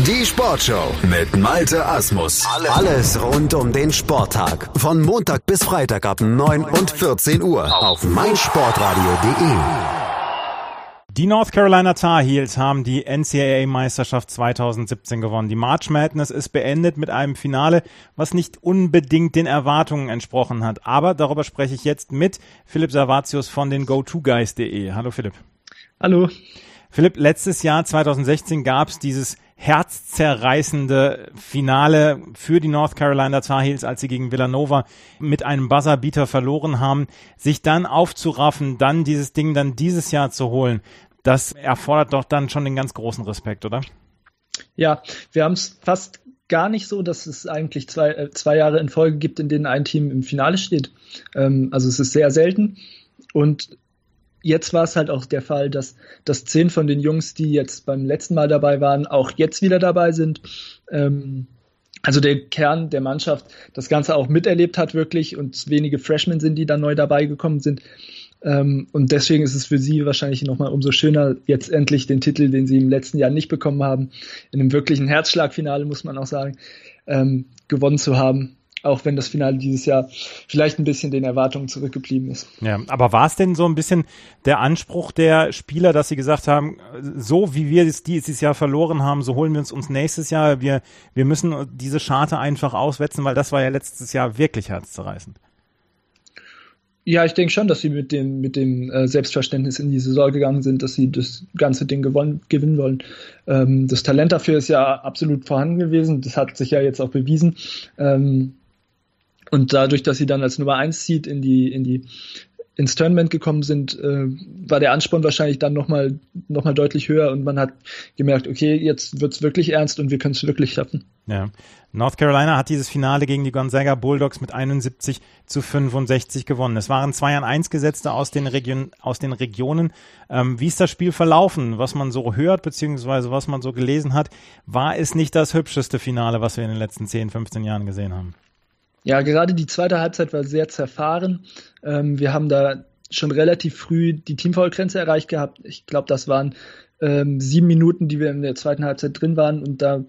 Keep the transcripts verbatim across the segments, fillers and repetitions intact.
Die Sportshow mit Malte Asmus. Alles rund um den Sporttag. Von Montag bis Freitag ab neun und vierzehn Uhr auf meinsportradio punkt de. Die North Carolina Tar Heels haben die N C double A-Meisterschaft zweitausendsiebzehn gewonnen. Die March Madness ist beendet mit einem Finale, was nicht unbedingt den Erwartungen entsprochen hat. Aber darüber spreche ich jetzt mit Philipp Servatius von den go to guys punkt de. Hallo Philipp. Hallo. Philipp, letztes Jahr zweitausendsechzehn gab es dieses herzzerreißende Finale für die North Carolina Tar Heels, als sie gegen Villanova mit einem Buzzerbeater verloren haben. Sich dann aufzuraffen, dann dieses Ding dann dieses Jahr zu holen, das erfordert doch dann schon den ganz großen Respekt, oder? Ja, wir haben es fast gar nicht so, dass es eigentlich zwei, äh, zwei Jahre in Folge gibt, in denen ein Team im Finale steht. Ähm, also es ist sehr selten und jetzt war es halt auch der Fall, dass, dass zehn von den Jungs, die jetzt beim letzten Mal dabei waren, auch jetzt wieder dabei sind. Ähm, also der Kern der Mannschaft das Ganze auch miterlebt hat wirklich und wenige Freshmen sind, die da neu dabei gekommen sind. Ähm, und deswegen ist es für sie wahrscheinlich nochmal umso schöner, jetzt endlich den Titel, den sie im letzten Jahr nicht bekommen haben, in einem wirklichen Herzschlagfinale, muss man auch sagen, ähm, gewonnen zu haben. Auch wenn das Finale dieses Jahr vielleicht ein bisschen den Erwartungen zurückgeblieben ist. Ja, aber war es denn so ein bisschen der Anspruch der Spieler, dass sie gesagt haben, so wie wir es dieses Jahr verloren haben, so holen wir uns uns nächstes Jahr. Wir, wir müssen diese Scharte einfach auswetzen, weil das war ja letztes Jahr wirklich herzzerreißend. Ja, ich denke schon, dass sie mit dem, mit dem äh, Selbstverständnis in die Saison gegangen sind, dass sie das ganze Ding gewonnen, gewinnen wollen. Ähm, das Talent dafür ist ja absolut vorhanden gewesen. Das hat sich ja jetzt auch bewiesen. Ähm, Und dadurch, dass sie dann als Nummer eins Seed in die, in die, ins Tournament gekommen sind, äh, war der Ansporn wahrscheinlich dann nochmal, noch mal deutlich höher und man hat gemerkt, okay, jetzt wird's wirklich ernst und wir können es wirklich schaffen. Ja. North Carolina hat dieses Finale gegen die Gonzaga Bulldogs mit einundsiebzig zu fünfundsechzig gewonnen. Es waren zwei an eins Gesetzte aus den, Region, aus den Regionen. Ähm, wie ist das Spiel verlaufen? Was man so hört, beziehungsweise was man so gelesen hat, war es nicht das hübscheste Finale, was wir in den letzten zehn, fünfzehn Jahren gesehen haben? Ja, gerade die zweite Halbzeit war sehr zerfahren. Ähm, wir haben da schon relativ früh die Teamfoul-Grenze erreicht gehabt. Ich glaube, das waren ähm, sieben Minuten, die wir in der zweiten Halbzeit drin waren. Und da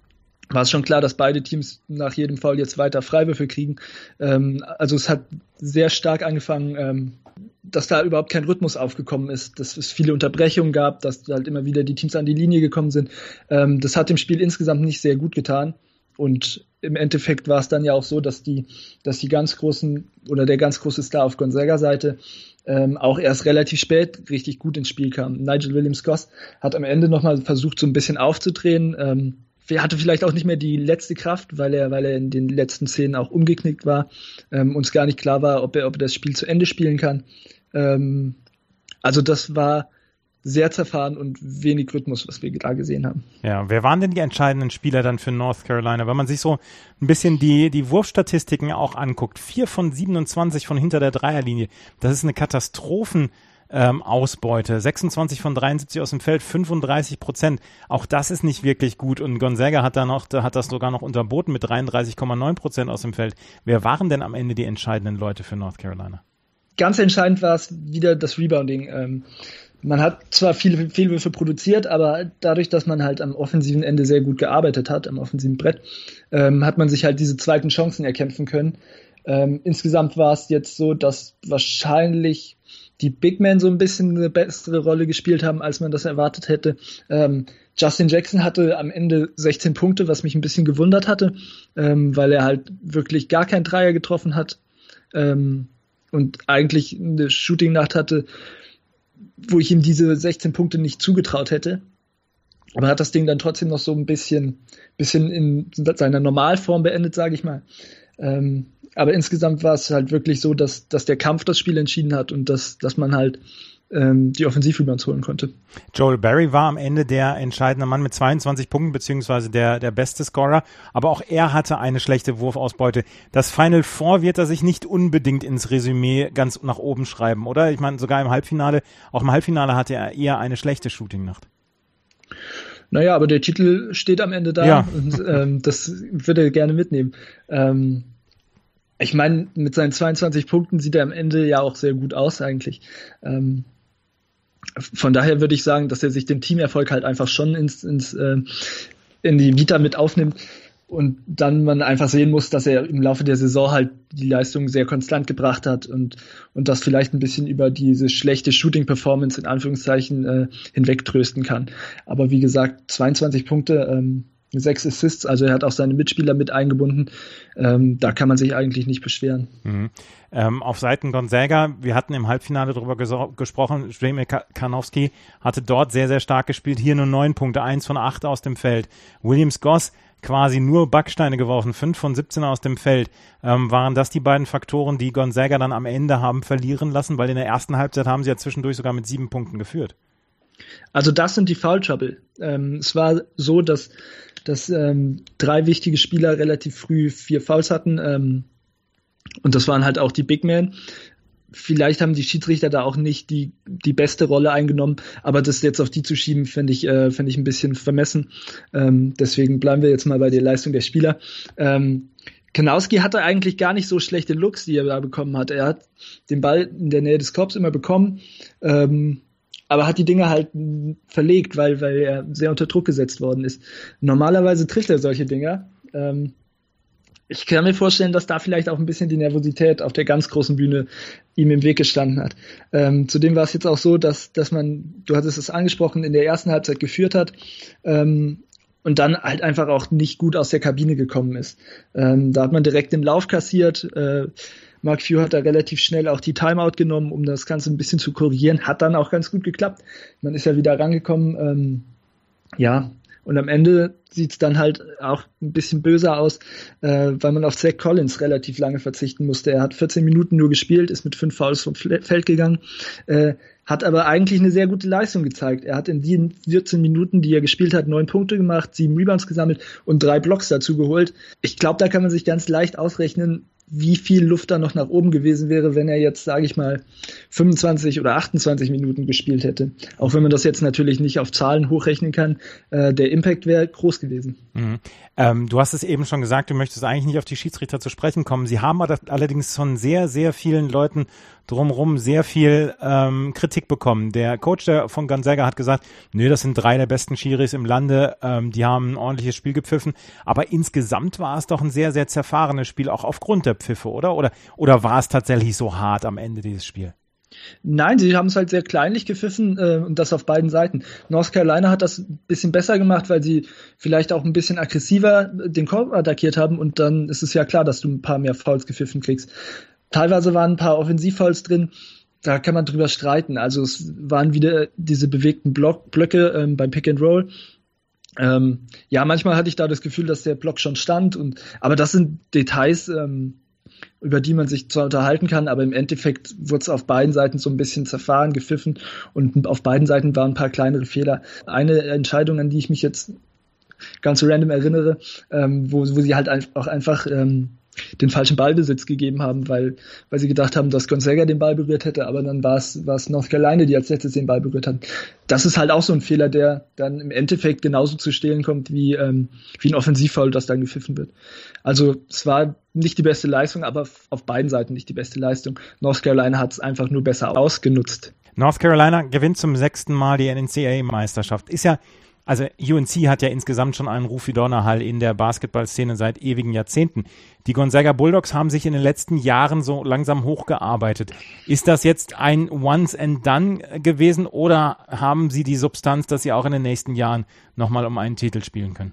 war es schon klar, dass beide Teams nach jedem Foul jetzt weiter Freiwürfe kriegen. Ähm, also es hat sehr stark angefangen, ähm, dass da überhaupt kein Rhythmus aufgekommen ist, dass es viele Unterbrechungen gab, dass halt immer wieder die Teams an die Linie gekommen sind. Ähm, das hat dem Spiel insgesamt nicht sehr gut getan. Und im Endeffekt war es dann ja auch so, dass die, dass die ganz großen oder der ganz große Star auf Gonzaga-Seite ähm, auch erst relativ spät richtig gut ins Spiel kam. Nigel Williams-Goss hat am Ende nochmal versucht, so ein bisschen aufzudrehen. Ähm, er hatte vielleicht auch nicht mehr die letzte Kraft, weil er, weil er in den letzten Szenen auch umgeknickt war. Ähm, uns gar nicht klar war, ob er, ob er das Spiel zu Ende spielen kann. Ähm, also das war sehr zerfahren und wenig Rhythmus, was wir da gesehen haben. Ja, wer waren denn die entscheidenden Spieler dann für North Carolina? Wenn man sich so ein bisschen die, die Wurfstatistiken auch anguckt, vier von siebenundzwanzig von hinter der Dreierlinie, das ist eine Katastrophen- Ähm, Ausbeute, sechsundzwanzig von dreiundsiebzig aus dem Feld, fünfunddreißig Prozent. Auch das ist nicht wirklich gut und Gonzaga hat da noch, hat das sogar noch unterboten mit dreiunddreißig Komma neun Prozent aus dem Feld. Wer waren denn am Ende die entscheidenden Leute für North Carolina? Ganz entscheidend war es wieder das Rebounding. Ähm, man hat zwar viele Fehlwürfe produziert, aber dadurch, dass man halt am offensiven Ende sehr gut gearbeitet hat, am offensiven Brett, ähm, hat man sich halt diese zweiten Chancen erkämpfen können. Ähm, insgesamt war es jetzt so, dass wahrscheinlich die Big Men so ein bisschen eine bessere Rolle gespielt haben, als man das erwartet hätte. Ähm, Justin Jackson hatte am Ende sechzehn Punkte, was mich ein bisschen gewundert hatte, ähm, weil er halt wirklich gar keinen Dreier getroffen hat ähm, und eigentlich eine Shooting-Nacht hatte, wo ich ihm diese sechzehn Punkte nicht zugetraut hätte. Aber er hat das Ding dann trotzdem noch so ein bisschen, bisschen in seiner Normalform beendet, sage ich mal. Ähm, Aber insgesamt war es halt wirklich so, dass, dass der Kampf das Spiel entschieden hat und dass, dass man halt ähm, die Offensivrebounds holen konnte. Joel Berry war am Ende der entscheidende Mann mit zweiundzwanzig Punkten, beziehungsweise der, der beste Scorer. Aber auch er hatte eine schlechte Wurfausbeute. Das Final Four wird er sich nicht unbedingt ins Resümee ganz nach oben schreiben, oder? Ich meine, sogar im Halbfinale, auch im Halbfinale hatte er eher eine schlechte Shooting-Nacht. Naja, aber der Titel steht am Ende da ja. und ähm, das würde er gerne mitnehmen. Ähm, Ich meine, mit seinen zweiundzwanzig Punkten sieht er am Ende ja auch sehr gut aus eigentlich. Ähm, von daher würde ich sagen, dass er sich den Teamerfolg halt einfach schon ins, ins, äh, in die Vita mit aufnimmt. Und dann man einfach sehen muss, dass er im Laufe der Saison halt die Leistung sehr konstant gebracht hat und und das vielleicht ein bisschen über diese schlechte Shooting-Performance in Anführungszeichen äh, hinwegtrösten kann. Aber wie gesagt, zweiundzwanzig Punkte, ähm, sechs Assists, also er hat auch seine Mitspieler mit eingebunden. Ähm, da kann man sich eigentlich nicht beschweren. Mhm. Ähm, auf Seiten Gonzaga, wir hatten im Halbfinale darüber ges- gesprochen, Zdravko Karnowski hatte dort sehr, sehr stark gespielt, hier nur neun Punkte, eins von acht aus dem Feld. Williams Goss quasi nur Backsteine geworfen, fünf von siebzehn aus dem Feld. Ähm, waren das die beiden Faktoren, die Gonzaga dann am Ende haben verlieren lassen? Weil in der ersten Halbzeit haben sie ja zwischendurch sogar mit sieben Punkten geführt. Also das sind die Foul Trouble. Ähm, es war so, dass, dass ähm, drei wichtige Spieler relativ früh vier Fouls hatten. Ähm, und das waren halt auch die Big Men. Vielleicht haben die Schiedsrichter da auch nicht die, die beste Rolle eingenommen, aber das jetzt auf die zu schieben, finde ich, äh, finde ich ein bisschen vermessen. Ähm, deswegen bleiben wir jetzt mal bei der Leistung der Spieler. Ähm, Karnowski hatte eigentlich gar nicht so schlechte Looks, die er da bekommen hat. Er hat den Ball in der Nähe des Korbs immer bekommen, ähm, aber hat die Dinge halt verlegt, weil, weil er sehr unter Druck gesetzt worden ist. Normalerweise trifft er solche Dinger. Ähm, Ich kann mir vorstellen, dass da vielleicht auch ein bisschen die Nervosität auf der ganz großen Bühne ihm im Weg gestanden hat. Ähm, zudem war es jetzt auch so, dass, dass man, du hattest es angesprochen, in der ersten Halbzeit geführt hat ähm, und dann halt einfach auch nicht gut aus der Kabine gekommen ist. Ähm, da hat man direkt den Lauf kassiert. Äh, Mark Few hat da relativ schnell auch die Timeout genommen, um das Ganze ein bisschen zu korrigieren. Hat dann auch ganz gut geklappt. Man ist ja wieder rangekommen. Ähm, ja, und am Ende sieht es dann halt auch ein bisschen böser aus, äh, weil man auf Zach Collins relativ lange verzichten musste. Er hat vierzehn Minuten nur gespielt, ist mit fünf Fouls vom Feld gegangen, äh, hat aber eigentlich eine sehr gute Leistung gezeigt. Er hat in den vierzehn Minuten, die er gespielt hat, neun Punkte gemacht, sieben Rebounds gesammelt und drei Blocks dazu geholt. Ich glaube, da kann man sich ganz leicht ausrechnen, wie viel Luft da noch nach oben gewesen wäre, wenn er jetzt, sage ich mal, fünfundzwanzig oder achtundzwanzig Minuten gespielt hätte. Auch wenn man das jetzt natürlich nicht auf Zahlen hochrechnen kann, äh, der Impact wäre groß gewesen. Mhm. Ähm, du hast es eben schon gesagt, du möchtest eigentlich nicht auf die Schiedsrichter zu sprechen kommen. Sie haben allerdings von sehr, sehr vielen Leuten drumherum sehr viel ähm, Kritik bekommen. Der Coach der von Gonzaga hat gesagt, nö, das sind drei der besten Schiris im Lande, ähm, die haben ein ordentliches Spiel gepfiffen, aber insgesamt war es doch ein sehr, sehr zerfahrenes Spiel, auch aufgrund der Pfiffe, oder? Oder, oder war es tatsächlich so hart am Ende dieses Spiel? Nein, sie haben es halt sehr kleinlich gepfiffen äh, und das auf beiden Seiten. North Carolina hat das ein bisschen besser gemacht, weil sie vielleicht auch ein bisschen aggressiver den Korb attackiert haben und dann ist es ja klar, dass du ein paar mehr Fouls gepfiffen kriegst. Teilweise waren ein paar Offensivfouls drin, da kann man drüber streiten. Also es waren wieder diese bewegten Block, Blöcke ähm, beim Pick and Roll. Ähm, ja, manchmal hatte ich da das Gefühl, dass der Block schon stand, und aber das sind Details, ähm, über die man sich zwar unterhalten kann, aber im Endeffekt wurde es auf beiden Seiten so ein bisschen zerfahren, gepfiffen und auf beiden Seiten waren ein paar kleinere Fehler. Eine Entscheidung, an die ich mich jetzt ganz random erinnere, ähm, wo, wo sie halt auch einfach ähm, den falschen Ballbesitz gegeben haben, weil weil sie gedacht haben, dass Gonzaga den Ball berührt hätte, aber dann war es war es North Carolina, die als letztes den Ball berührt hat. Das ist halt auch so ein Fehler, der dann im Endeffekt genauso zu stehlen kommt wie ähm, wie ein Offensivfoul, das dann gepfiffen wird. Also es war nicht die beste Leistung, aber auf beiden Seiten nicht die beste Leistung. North Carolina hat es einfach nur besser ausgenutzt. North Carolina gewinnt zum sechsten Mal die N C A A-Meisterschaft. Ist ja Also U N C hat ja insgesamt schon einen Ruf wie Donnerhall in der Basketballszene seit ewigen Jahrzehnten. Die Gonzaga Bulldogs haben sich in den letzten Jahren so langsam hochgearbeitet. Ist das jetzt ein Once and Done gewesen oder haben sie die Substanz, dass sie auch in den nächsten Jahren nochmal um einen Titel spielen können?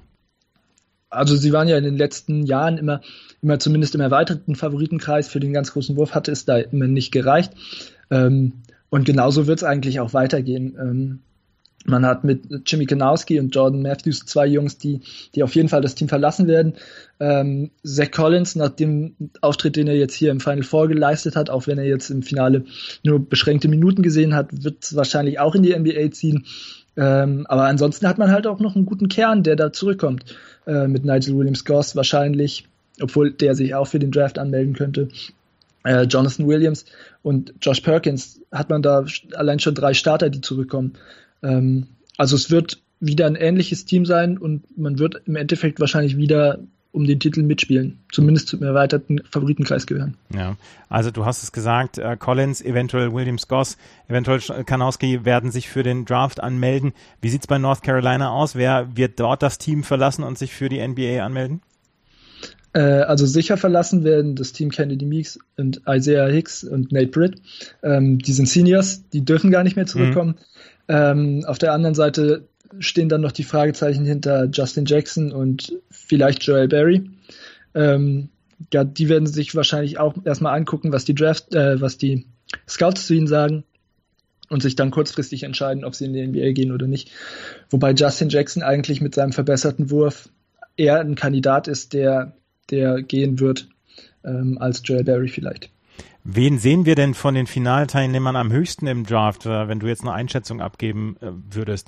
Also sie waren ja in den letzten Jahren immer, immer zumindest im erweiterten Favoritenkreis. Für den ganz großen Wurf hatte es da immer nicht gereicht. Und genauso wird es eigentlich auch weitergehen. Man hat mit Jimmy Karnowski und Jordan Matthews zwei Jungs, die, die auf jeden Fall das Team verlassen werden. Ähm, Zach Collins, nach dem Auftritt, den er jetzt hier im Final Four geleistet hat, auch wenn er jetzt im Finale nur beschränkte Minuten gesehen hat, wird es wahrscheinlich auch in die N B A ziehen. Ähm, aber ansonsten hat man halt auch noch einen guten Kern, der da zurückkommt. Äh, mit Nigel Williams-Goss wahrscheinlich, obwohl der sich auch für den Draft anmelden könnte. Äh, Jonathan Williams und Josh Perkins hat man da allein schon drei Starter, die zurückkommen. Also es wird wieder ein ähnliches Team sein und man wird im Endeffekt wahrscheinlich wieder um den Titel mitspielen, zumindest zum erweiterten Favoritenkreis gehören. Ja, also du hast es gesagt, äh, Collins, eventuell Williams-Goss, eventuell Karnowski werden sich für den Draft anmelden. Wie sieht's bei North Carolina aus? Wer wird dort das Team verlassen und sich für die N B A anmelden? Äh, also sicher verlassen werden das Team Kennedy Meeks und Isaiah Hicks und Nate Britt. Ähm, die sind Seniors, die dürfen gar nicht mehr zurückkommen. Mhm. Ähm, auf der anderen Seite stehen dann noch die Fragezeichen hinter Justin Jackson und vielleicht Joel Berry. Ähm, ja, die werden sich wahrscheinlich auch erstmal angucken, was die Draft, äh, was die Scouts zu ihnen sagen und sich dann kurzfristig entscheiden, ob sie in die N B A gehen oder nicht. Wobei Justin Jackson eigentlich mit seinem verbesserten Wurf eher ein Kandidat ist, der, der gehen wird, ähm, als Joel Berry vielleicht. Wen sehen wir denn von den Finalteilnehmern am höchsten im Draft, wenn du jetzt eine Einschätzung abgeben äh, würdest?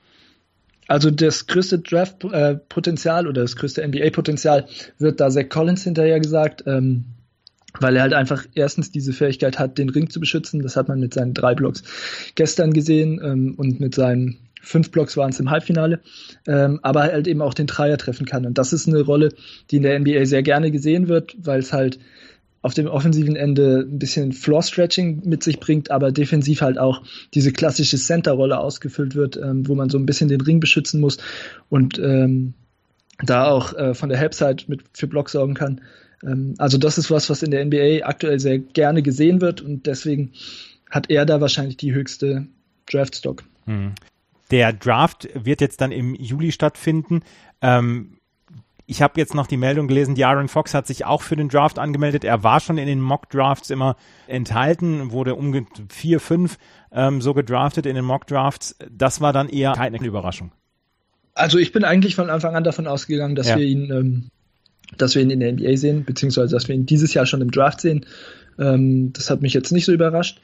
Also das größte Draft-Potenzial äh, oder das größte N B A-Potenzial wird da Zach Collins hinterher gesagt, ähm, weil er halt einfach erstens diese Fähigkeit hat, den Ring zu beschützen. Das hat man mit seinen drei Blocks gestern gesehen ähm, und mit seinen fünf Blocks waren es im Halbfinale, ähm, aber halt eben auch den Dreier treffen kann. Und das ist eine Rolle, die in der N B A sehr gerne gesehen wird, weil es halt auf dem offensiven Ende ein bisschen Floor-Stretching mit sich bringt, aber defensiv halt auch diese klassische Center-Rolle ausgefüllt wird, ähm, wo man so ein bisschen den Ring beschützen muss und ähm, da auch äh, von der Help-Side mit für Block sorgen kann. Ähm, also das ist was, was in der N B A aktuell sehr gerne gesehen wird und deswegen hat er da wahrscheinlich die höchste Draft-Stock. Hm. Der Draft wird jetzt dann im Juli stattfinden. Ähm Ich habe jetzt noch die Meldung gelesen, De'Aaron Fox hat sich auch für den Draft angemeldet. Er war schon in den Mock-Drafts immer enthalten, wurde um vier, fünf ähm, so gedraftet in den Mock-Drafts. Das war dann eher keine Überraschung. Also ich bin eigentlich von Anfang an davon ausgegangen, dass ja. wir ihn, ähm, dass wir ihn in der N B A sehen, beziehungsweise dass wir ihn dieses Jahr schon im Draft sehen. Ähm, das hat mich jetzt nicht so überrascht.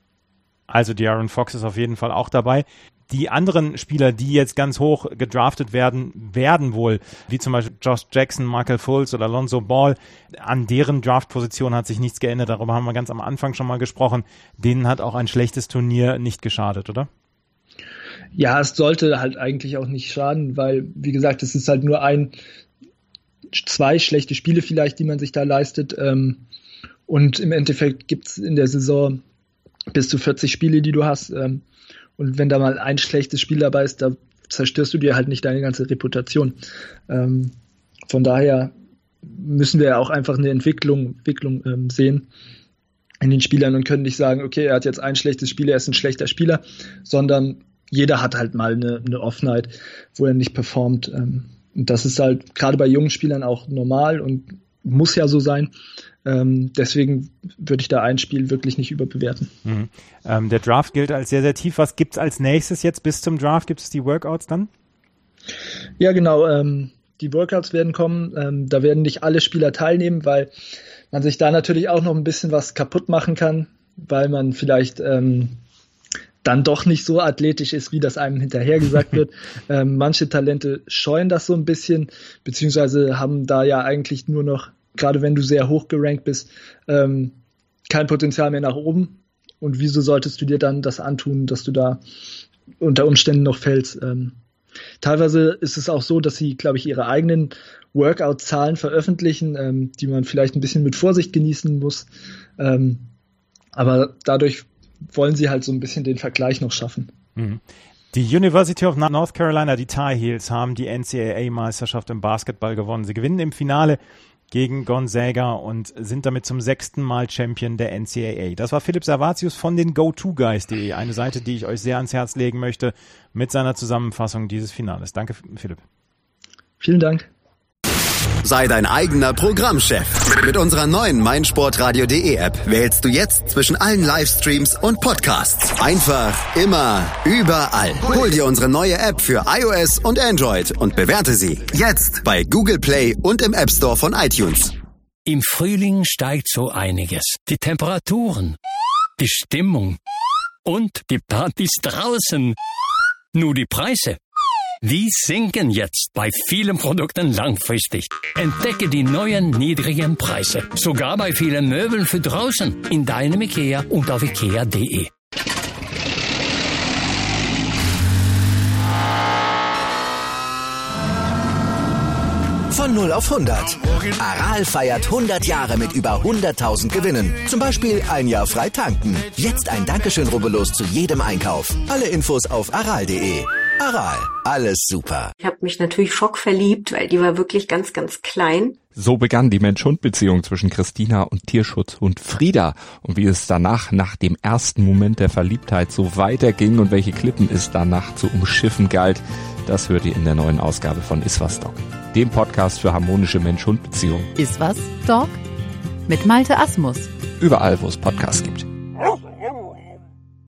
Also De'Aaron Fox ist auf jeden Fall auch dabei. Die anderen Spieler, die jetzt ganz hoch gedraftet werden, werden wohl, wie zum Beispiel Josh Jackson, Michael Fultz oder Lonzo Ball, an deren Draftposition hat sich nichts geändert. Darüber haben wir ganz am Anfang schon mal gesprochen. Denen hat auch ein schlechtes Turnier nicht geschadet, oder? Ja, es sollte halt eigentlich auch nicht schaden, weil, wie gesagt, es ist halt nur ein, zwei schlechte Spiele vielleicht, die man sich da leistet. Und im Endeffekt gibt's in der Saison bis zu vierzig Spiele, die du hast. Und wenn da mal ein schlechtes Spiel dabei ist, da zerstörst du dir halt nicht deine ganze Reputation. Ähm, von daher müssen wir ja auch einfach eine Entwicklung, Entwicklung ähm, sehen in den Spielern und können nicht sagen, okay, er hat jetzt ein schlechtes Spiel, er ist ein schlechter Spieler, sondern jeder hat halt mal eine, eine Off-Night, wo er nicht performt. Ähm, und das ist halt gerade bei jungen Spielern auch normal und muss ja so sein. Ähm, deswegen würde ich da ein Spiel wirklich nicht überbewerten. Mhm. Ähm, der Draft gilt als sehr, sehr tief. Was gibt's als nächstes jetzt bis zum Draft? Gibt es die Workouts dann? Ja, genau. Ähm, die Workouts werden kommen. Ähm, da werden nicht alle Spieler teilnehmen, weil man sich da natürlich auch noch ein bisschen was kaputt machen kann, weil man vielleicht ähm, dann doch nicht so athletisch ist, wie das einem hinterher gesagt wird. ähm, manche Talente scheuen das so ein bisschen, beziehungsweise haben da ja eigentlich nur noch, gerade wenn du sehr hoch gerankt bist, ähm, kein Potenzial mehr nach oben. Und wieso solltest du dir dann das antun, dass du da unter Umständen noch fällst? Ähm, teilweise ist es auch so, dass sie, glaube ich, ihre eigenen Workout-Zahlen veröffentlichen, ähm, die man vielleicht ein bisschen mit Vorsicht genießen muss. Ähm, aber dadurch wollen sie halt so ein bisschen den Vergleich noch schaffen. Mhm. Die University of North Carolina, die Tar Heels, haben die N C A A-Meisterschaft im Basketball gewonnen. Sie gewinnen im Finale gegen Gonzaga und sind damit zum sechsten Mal Champion der N C A A. Das war Philipp Servatius von den go to guys punkt de, eine Seite, die ich euch sehr ans Herz legen möchte, mit seiner Zusammenfassung dieses Finales. Danke, Philipp. Vielen Dank. Sei dein eigener Programmchef. Mit unserer neuen meinsportradio punkt de App wählst du jetzt zwischen allen Livestreams und Podcasts. Einfach, immer, überall. Hol dir unsere neue App für iOS und Android und bewerte sie jetzt bei Google Play und im App Store von iTunes. Im Frühling steigt so einiges. Die Temperaturen, die Stimmung und die Partys draußen. Nur die Preise, die sinken jetzt bei vielen Produkten langfristig. Entdecke die neuen niedrigen Preise. Sogar bei vielen Möbeln für draußen. In deinem IKEA und auf ikea punkt de. Von null auf hundert. Aral feiert hundert Jahre mit über hunderttausend Gewinnen. Zum Beispiel ein Jahr frei tanken. Jetzt ein Dankeschön, rubbellos zu jedem Einkauf. Alle Infos auf aral punkt de. Aral, alles super. Ich habe mich natürlich schockverliebt, weil die war wirklich ganz, ganz klein. So begann die Mensch-Hund-Beziehung zwischen Christina und Tierschutzhund Frieda. Und wie es danach, nach dem ersten Moment der Verliebtheit, so weiterging und welche Klippen es danach zu umschiffen galt, das hört ihr in der neuen Ausgabe von Iswas Dog, dem Podcast für harmonische Mensch-Hund-Beziehungen. Iswas Dog? Mit Malte Asmus. Überall, wo es Podcasts gibt.